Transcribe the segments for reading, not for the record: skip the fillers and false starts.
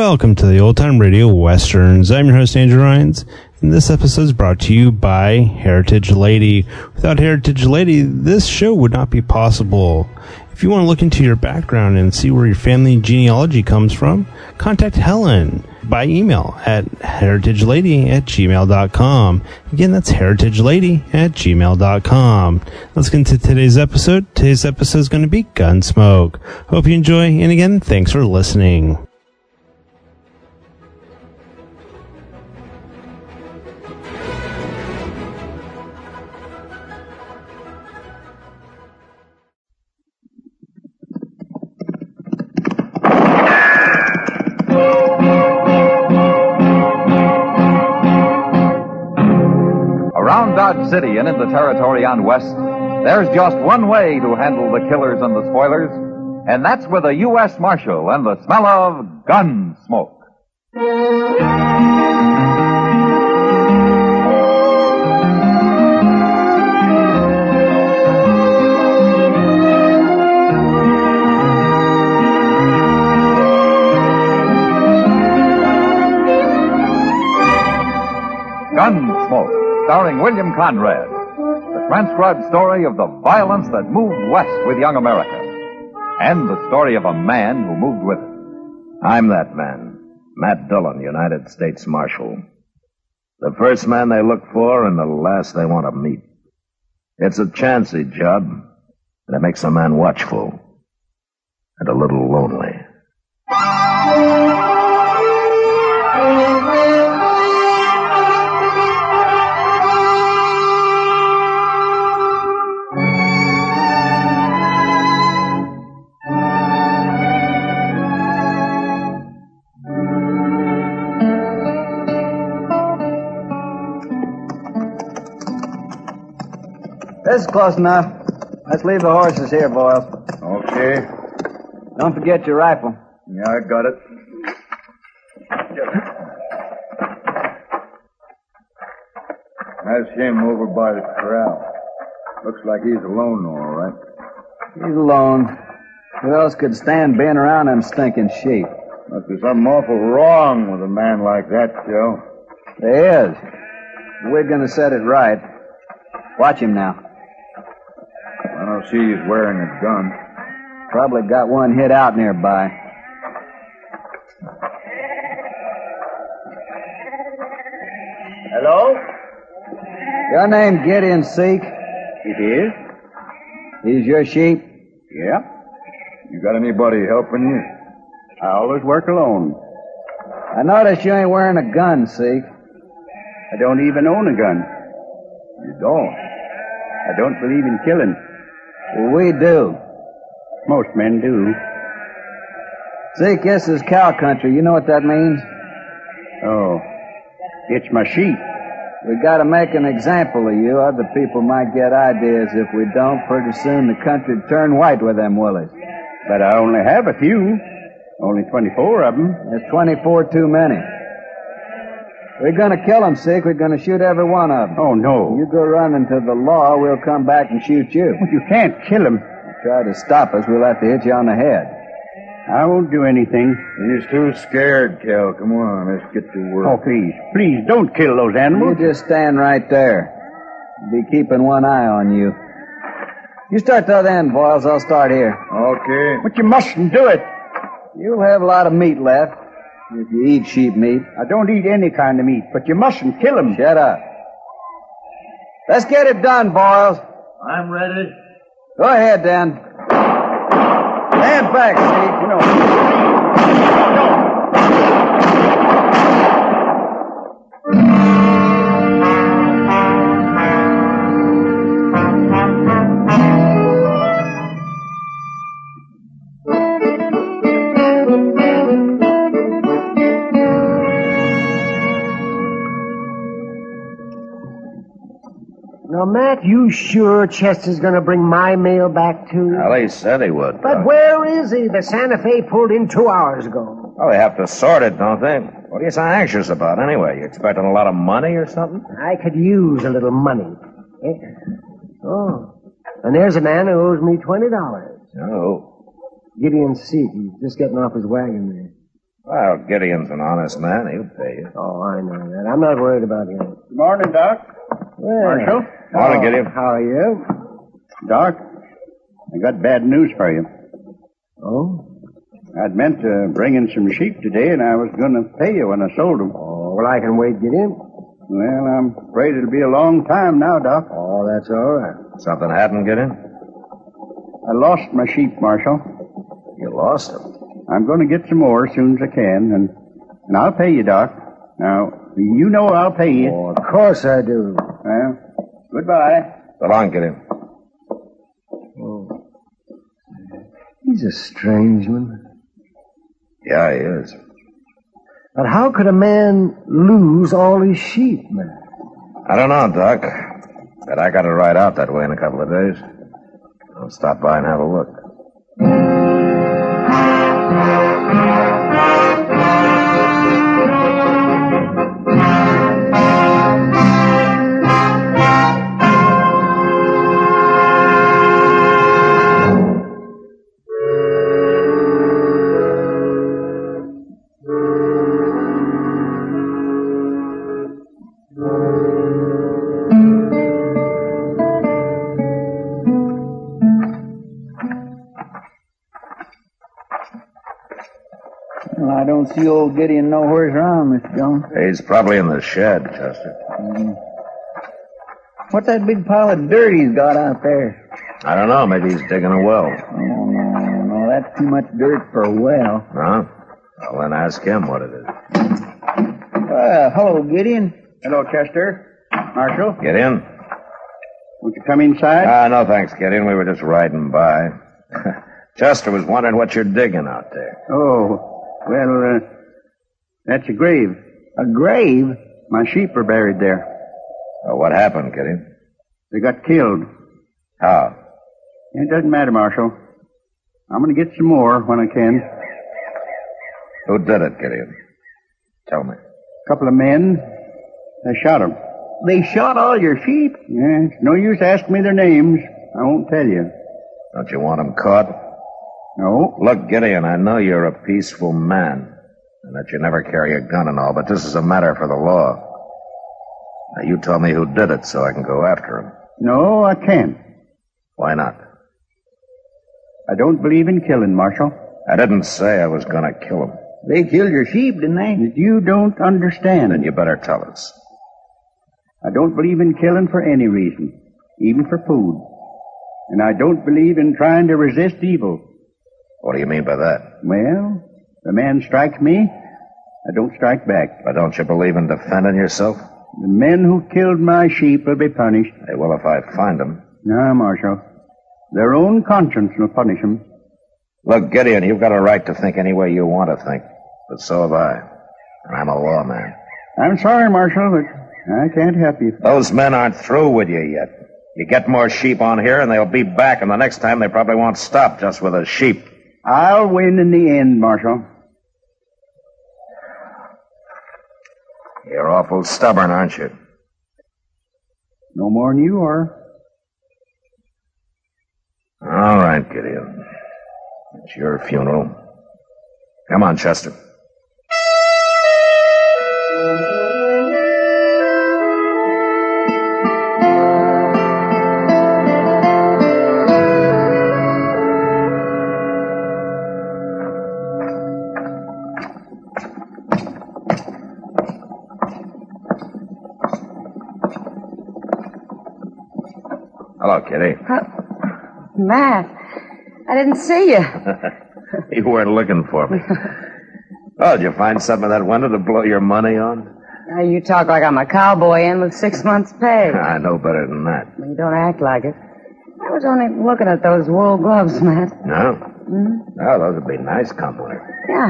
Welcome to the Old Time Radio Westerns. I'm your host, Andrew Rhynes, and this episode is brought to you by Heritage Lady. Without Heritage Lady, this show would not be possible. If you want to look into your background and see where your family genealogy comes from, contact Helen by email at heritagelady@gmail.com. Again, that's heritagelady@gmail.com. Let's get into today's episode. Today's episode is going to be Gunsmoke. Hope you enjoy, and again, thanks for listening. Around Dodge City and in the territory on West, there's just one way to handle the killers and the spoilers, and that's with a U.S. Marshal and the smell of gun smoke. Gunsmoke, starring William Conrad, the transcribed story of the violence that moved west with young America, and the story of a man who moved with it. I'm that man, Matt Dillon, United States Marshal. The first man they look for and the last they want to meet. It's a chancy job, and it makes a man watchful and a little lonely. This is close enough. Let's leave the horses here, Boyle. Okay. Don't forget your rifle. Yeah, I got it. That's him over by the corral. Looks like he's alone, all right. He's alone. Who else could stand being around them stinking sheep? Must be something awful wrong with a man like that, Joe. There is. We're going to set it right. Watch him now. I don't see he's wearing a gun. Probably got one hid out nearby. Hello? Your name Gideon Seek? It is? These your sheep? Yeah. You got anybody helping you? I always work alone. I notice you ain't wearing a gun, Seek. I don't even own a gun. You don't? I don't believe in killing. Well, we do. Most men do. Seek, this is cow country. You know what that means? Oh. It's my sheep. We gotta make an example of you. Other people might get ideas. If we don't, pretty soon the country'd turn white with them willies. But I only have a few. Only 24 of them. There's 24 too many. We're gonna kill them, Seek. We're gonna shoot every one of them. Oh, no. You go running to the law, we'll come back and shoot you. Well, you can't kill them. You try to stop us, we'll have to hit you on the head. I won't do anything. He's too scared, Cal. Come on, let's get to work. Oh, please. Please, don't kill those animals. You just stand right there. Be keeping one eye on you. You start the other end, Boyles. I'll start here. Okay. But you mustn't do it. You'll have a lot of meat left. If you eat sheep meat. I don't eat any kind of meat, but you mustn't kill them. Shut up. Let's get it done, Boyles. I'm ready. Go ahead, then. Stand back, Steve. No. Now, Matt, you sure Chester's going to bring my mail back to you? Well, he said he would. But where is he? The Santa Fe pulled in 2 hours ago. Oh, they have to sort it, don't they? What are you so anxious about, anyway? You expecting a lot of money or something? I could use a little money. Oh, and there's a man who owes me $20. Oh. Gideon Seek. He's just getting off his wagon there. Well, Gideon's an honest man. He'll pay you. Oh, I know that. I'm not worried about him. Good morning, Doc. Marshal. Morning, Gideon. How are you? Doc, I got bad news for you. Oh? I'd meant to bring in some sheep today, and I was going to pay you when I sold them. Oh, well, I can wait, Gideon. Well, I'm afraid it'll be a long time now, Doc. Oh, that's all right. Something happened, Gideon? I lost my sheep, Marshal. You lost them. I'm going to get some more as soon as I can, and I'll pay you, Doc. Now, you know I'll pay you. Oh, of course I do. Well, goodbye. So long, Gideon. Oh. He's a strange one. Yeah, he is. But how could a man lose all his sheep, man? I don't know, Doc. But I got to ride out that way in a couple of days. I'll stop by and have a look. Well, I don't see old Gideon nowhere's around, Mr. Jones. He's probably in the shed, Chester. What's that big pile of dirt he's got out there? I don't know. Maybe he's digging a well. Oh, no, that's too much dirt for a well. No? Well, then ask him what it is. Hello, Gideon. Hello, Chester. Marshal, Get in? won't you come inside? No, thanks, Gideon. We were just riding by. Chester was wondering what you're digging out there. Oh, well, that's a grave. A grave? My sheep are buried there. Oh, what happened, Gideon? They got killed. How? It doesn't matter, Marshal. I'm going to get some more when I can. Who did it, Gideon? Tell me. A couple of men. They shot them. They shot all your sheep? Yeah, it's no use asking me their names. I won't tell you. Don't you want them caught? No. Look, Gideon, I know you're a peaceful man, and that you never carry a gun and all, but this is a matter for the law. Now, you tell me who did it so I can go after him. No, I can't. Why not? I don't believe in killing, Marshal. I didn't say I was going to kill him. They killed your sheep, didn't they? That you don't understand. Then you better tell us. I don't believe in killing for any reason, even for food. And I don't believe in trying to resist evil. What do you mean by that? Well, if a man strikes me, I don't strike back. But don't you believe in defending yourself? The men who killed my sheep will be punished. Hey, well, if I find them. No, Marshal. Their own conscience will punish them. Look, Gideon, you've got a right to think any way you want to think. But so have I. And I'm a lawman. I'm sorry, Marshal, but I can't help you. Those men aren't through with you yet. You get more sheep on here, and they'll be back, and the next time they probably won't stop just with a sheep. I'll win in the end, Marshal. You're awful stubborn, aren't you? No more than you are. All right, Gideon. It's your funeral. Come on, Chester. Hello, Kitty. Matt, I didn't see you. You weren't looking for me. Oh, did you find something in that window to blow your money on? Now you talk like I'm a cowboy in with 6 months' pay. I know better than that. You don't act like it. I was only looking at those wool gloves, Matt. No? No, those would be nice company. Yeah.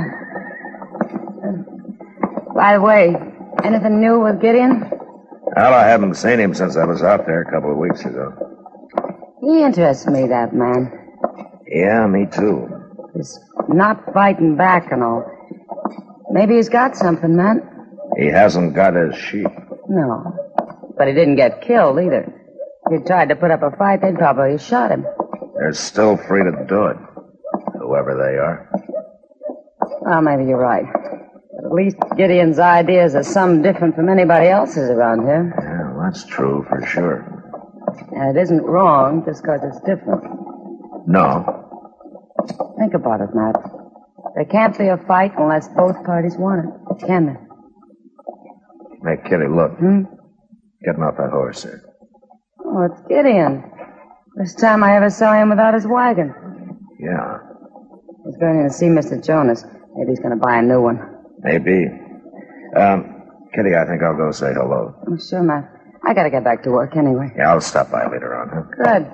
By the way, anything new with Gideon? Well, I haven't seen him since I was out there a couple of weeks ago. He interests me, that man. Yeah, me too. He's not fighting back and all. Maybe he's got something, Matt. He hasn't got his sheep. No. But he didn't get killed, either. If he tried to put up a fight, they'd probably have shot him. They're still free to do it, whoever they are. Well, maybe you're right. But at least Gideon's ideas are some different from anybody else's around here. Yeah, well, that's true for sure. And it isn't wrong just because it's different. No. Think about it, Matt. There can't be a fight unless both parties want it, can there? Hey, Kitty, look. Getting off that horse there. Oh, it's Gideon. First time I ever saw him without his wagon. Yeah, He's going in to see Mr. Jonas. Maybe he's going to buy a new one. maybe. Kitty, I think I'll go say hello. Oh, sure, Matt. I got to get back to work anyway. Yeah, I'll stop by later on, huh? Good.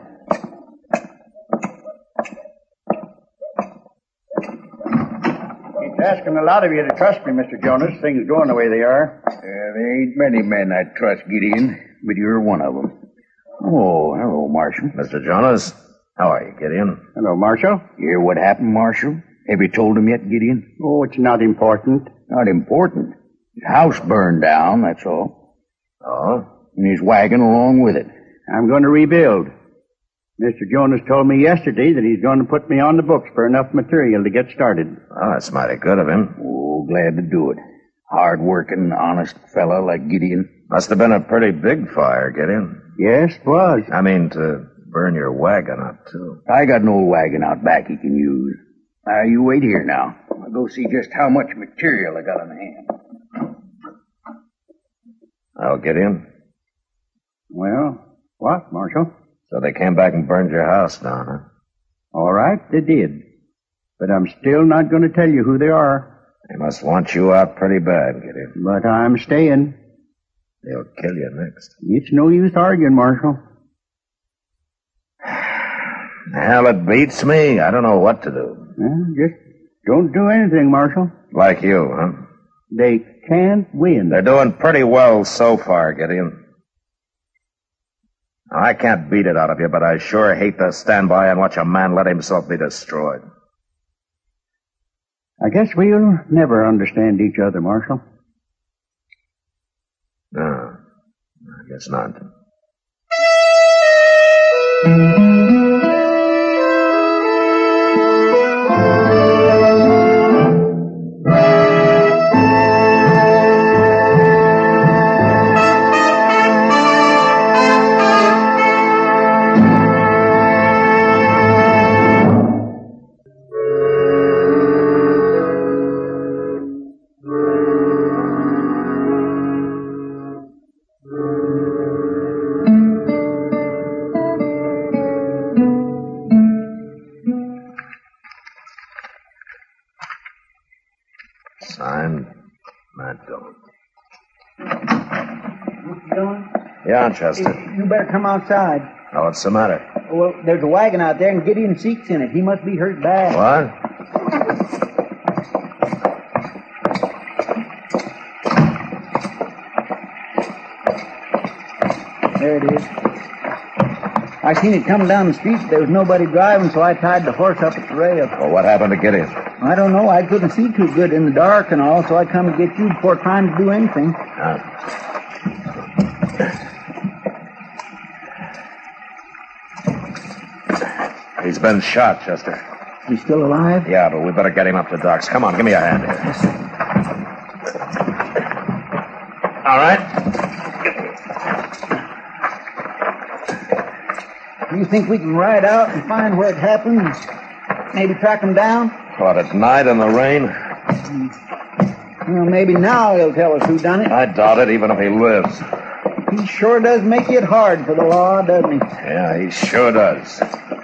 It's asking a lot of you to trust me, Mr. Jonas. Things going the way they are. There ain't many men I trust, Gideon, but you're one of them. Oh, hello, Marshal. Mr. Jonas, how are you, Gideon? Hello, Marshal. You hear what happened, Marshal? Have you told him yet, Gideon? Oh, it's not important. Not important. His house burned down, that's all. Oh? And his wagon along with it. I'm going to rebuild. Mr. Jonas told me yesterday that he's going to put me on the books for enough material to get started. Well, that's mighty good of him. Oh, glad to do it. Hard-working, honest fella like Gideon. Must have been a pretty big fire, Gideon. Yes, it was. I mean, to burn your wagon up, too. I got an old wagon out back he can use. You wait here now. I'll go see just how much material I got on hand. Oh, Gideon? Well, what, Marshal? So they came back and burned your house down, huh? All right, they did. But I'm still not going to tell you who they are. They must want you out pretty bad, Gideon. But I'm staying. They'll kill you next. It's no use arguing, Marshal. Hell, it beats me. I don't know what to do. Well, just don't do anything, Marshal. Like you, huh? They can't win. They're doing pretty well so far, Gideon. Now, I can't beat it out of you, but I sure hate to stand by and watch a man let himself be destroyed. I guess we'll never understand each other, Marshal. No, I guess not. Signed, Matt Dillon. Mr. Dillon? Yeah, Chester. You better come outside. Oh, what's the matter? Well, there's a wagon out there and Gideon Seek's in it. He must be hurt bad. What? There it is. I seen it coming down the street. There was nobody driving, so I tied the horse up at the rail. Well, what happened to Gideon? I don't know. I couldn't see too good in the dark and all, so I come to get you before trying to do anything. He's been shot, Chester. He's still alive? Yeah, but we better get him up to Doc's. Come on, give me a hand here. All right. Do you think we can ride out and find where it happened and maybe track him down? What, at night in the rain? Well, maybe now he'll tell us who done it. I doubt it, even if he lives. He sure does make it hard for the law, doesn't he? Yeah, he sure does.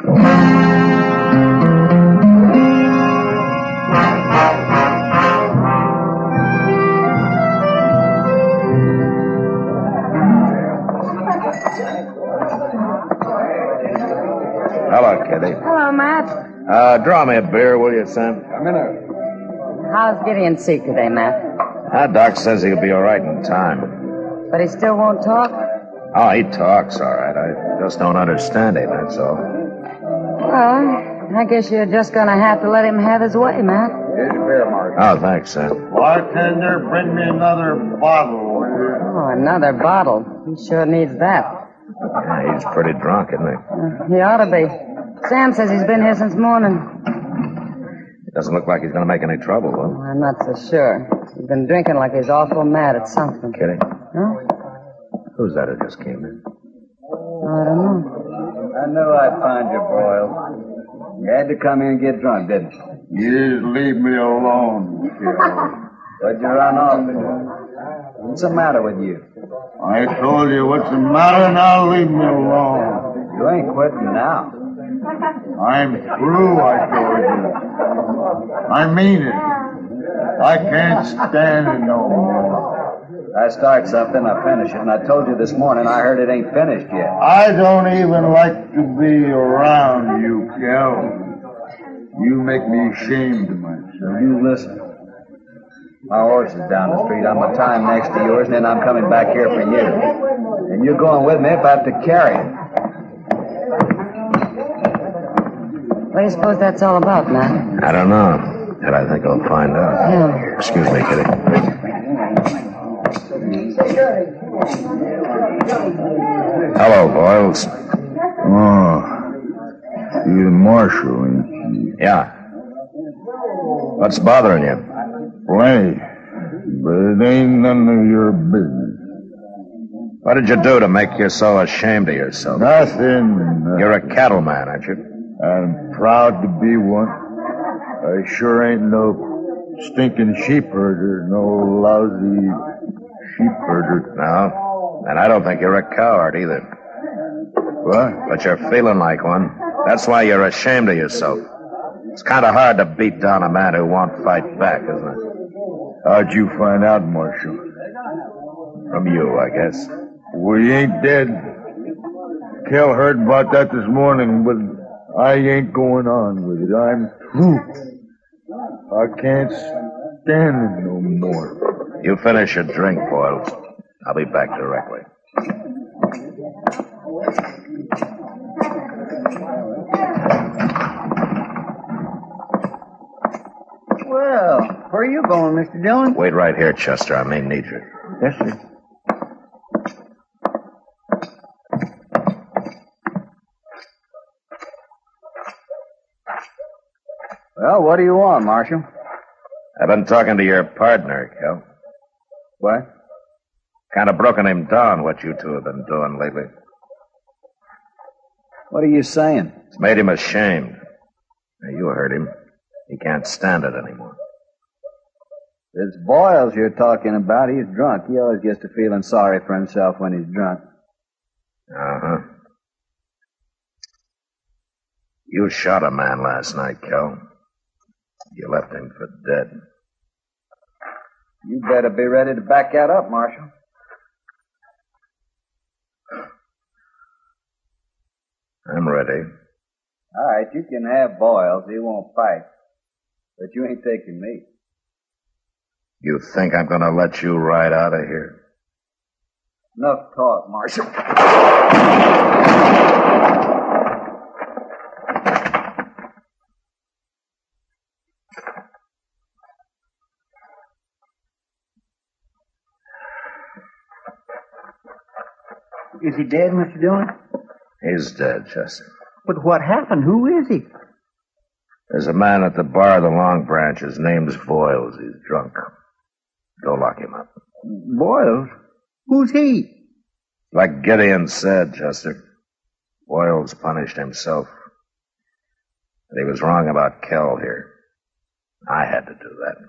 Hello, Kitty. Hello, Matt. Draw me a beer, will you, Sam? How's Gideon Seek today, Matt? Doc says he'll be all right in time. But he still won't talk? Oh, he talks all right. I just don't understand him, that's all. Well, I guess you're just going to have to let him have his way, Matt. Here's your beer, Marshal. Oh, thanks, Sam. Bartender, bring me another bottle. Oh, another bottle. He sure needs that. Yeah, he's pretty drunk, isn't he? He ought to be. Sam says he's been here since morning. Doesn't look like he's going to make any trouble, though. I'm not so sure. He's been drinking like he's awful mad at something. Kitty, Huh? who's that who just came in? I don't know. I knew I'd find you, Boyle. You had to come in and get drunk, didn't you? You just leave me alone, Kel. What'd you run off for? What's the matter with you? I told you what's the matter, now leave me alone. You ain't quitting now. I'm through, I told you. I mean it. I can't stand it no more. I start something, I finish it, and I told you this morning I heard it ain't finished yet. I don't even like to be around you, Kel. You make me ashamed of myself. You listen. My horse is down the street. I'm a time next to yours, and then I'm coming back here for you. And you're going with me if I have to carry it. What do you suppose that's all about, Matt? I don't know. But I think I'll find out. Yeah. Excuse me, Kitty. Hello, Boyles. Oh, you're the marshal, ain't you? Yeah. What's bothering you? Plenty. But it ain't none of your business. What did you do to make you so ashamed of yourself? Nothing. You're a cattleman, aren't you? I'm proud to be one. I sure ain't no stinking sheep herder, no lousy sheep herder. No. And I don't think you're a coward either. What? But you're feeling like one. That's why you're ashamed of yourself. It's kind of hard to beat down a man who won't fight back, isn't it? How'd you find out, Marshal? From you, I guess. We ain't dead. Kel heard about that this morning, but I ain't going on with it. I'm through. I can't stand it no more. You finish your drink, Boyles. I'll be back directly. Well, where are you going, Mr. Dillon? Wait right here, Chester. I may need you. Yes, sir. Well, what do you want, Marshal? I've been talking to your partner, Kel. What? Kind of broken him down, what you two have been doing lately. What are you saying? It's made him ashamed. Now, you heard him. He can't stand it anymore. It's Boyles you're talking about. He's drunk. He always gets to feeling sorry for himself when he's drunk. Uh-huh. You shot a man last night, Kel. You left him for dead. You better be ready to back that up, Marshal. I'm ready. All right, you can have Boyles. He won't fight. But you ain't taking me. You think I'm going to let you ride out of here? Enough talk, Marshal. Is he dead, Mr. Dillon? He's dead, Chester. But what happened? Who is he? There's a man at the bar of the Long Branch. His name's Boyles. He's drunk. Go lock him up. Boyles? Who's he? Like Gideon said, Chester, Boyles punished himself. But he was wrong about Kel here. I had to do that.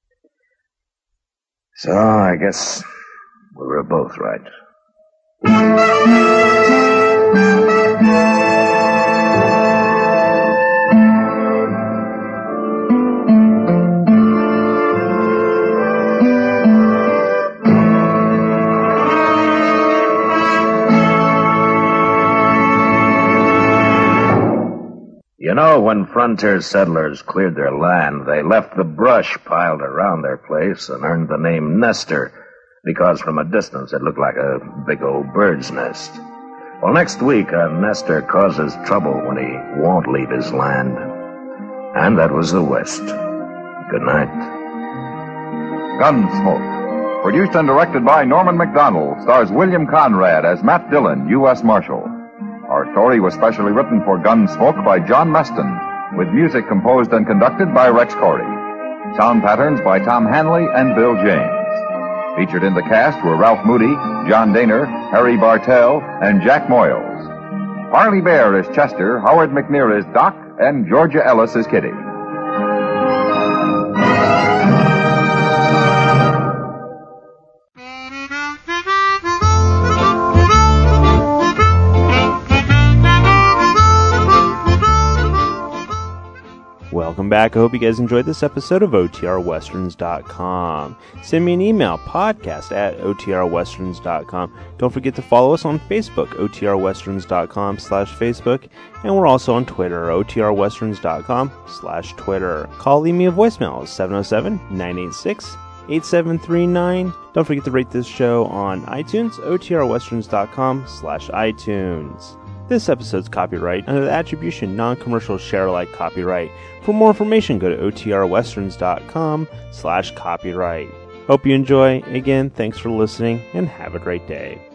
So I guess we were both right. You know, when frontier settlers cleared their land, they left the brush piled around their place and earned the name Nester, because from a distance it looked like a big old bird's nest. Well, next week, a nester causes trouble when he won't leave his land. And that was the West. Good night. Gunsmoke. Produced and directed by Norman McDonald, stars William Conrad as Matt Dillon, U.S. Marshal. Our story was specially written for Gunsmoke by John Meston with music composed and conducted by Rex Corey. Sound patterns by Tom Hanley and Bill James. Featured in the cast were Ralph Moody, John Daner, Harry Bartell, and Jack Moyles. Parley Bear is Chester, Howard McNear is Doc, and Georgia Ellis is Kitty. Welcome back. I hope you guys enjoyed this episode of OTRWesterns.com. Send me an email, podcast@OTRWesterns.com. Don't forget to follow us on Facebook, OTRWesterns.com/Facebook. And we're also on Twitter, OTRWesterns.com/Twitter. Call, leave me a voicemail, 707-986-8739. Don't forget to rate this show on iTunes, OTRWesterns.com/iTunes. This episode's copyright under the attribution non-commercial share-alike copyright. For more information, go to OTRWesterns.com/copyright. Hope you enjoy. Again, thanks for listening and have a great day.